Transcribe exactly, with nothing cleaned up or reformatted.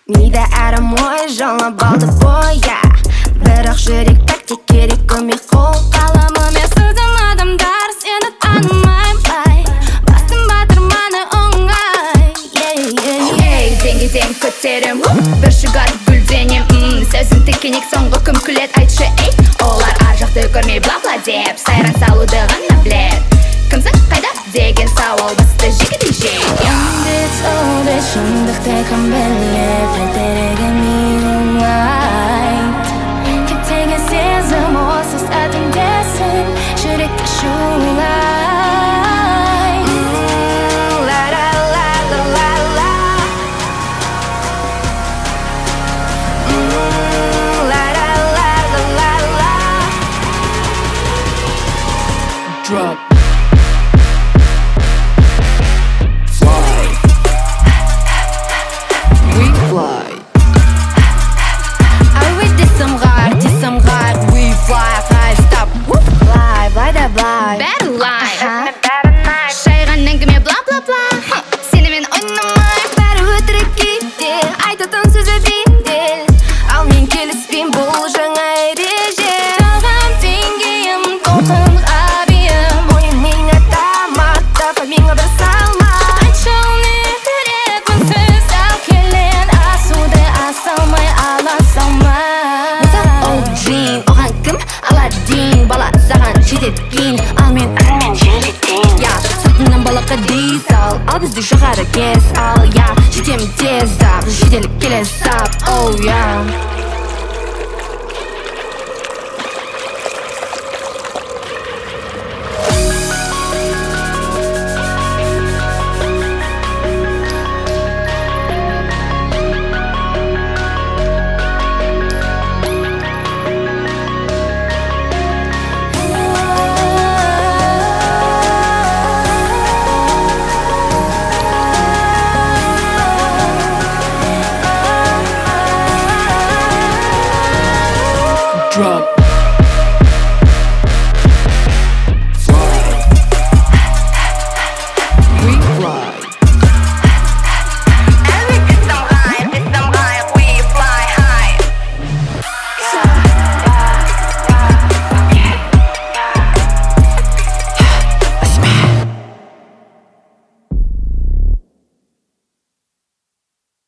мида әрім ой жалап алды боя. Бірақ жүрек тәкте керек көмек қол. Қаламымен сызым адамдар сені танымай. Бастым батырманы оңай. Ей, деңгеден көтерім, бір шығар гүлденем. Сөзім тікенек соңғы кім күлет айтшы, ей. Олар ар жақты көрмей бла-бла деп сайран салуды ғана білет. Кімсің қайда деген сауал басты жігіді жей. Үмбет олды шындықты кім білет, қайтерегі менің айт. Кептеген сезім осы сәтіндесін, жүректі шулай. Drop. Fly. We fly. I with this some rare, this some rare. We fly, fly, stop. Fly, fly da fly. Bad life, шайған әңгіме бла-бла-бла. Сенімен ойнамай Бәрі өтірік кейде, айтатын сөзі бейдел. Ал мен келіспейм бұл жаңа ереже. Саған теңгейім, толқын ғабиым. Ойын меңі таматта, фамиңа бір салма. Айтшы не керек үнсіз ал келен. Асуды асалмай ала салмай. Мысал ол джин, оған кім Аладдин. Бала саған жететкен, ал мен үнмен жететен. Я, сыртынан балаққа дей сал, ал бізді жоғары кес ал. Я, жетем тез ақ, жетелік келе сап, оу я.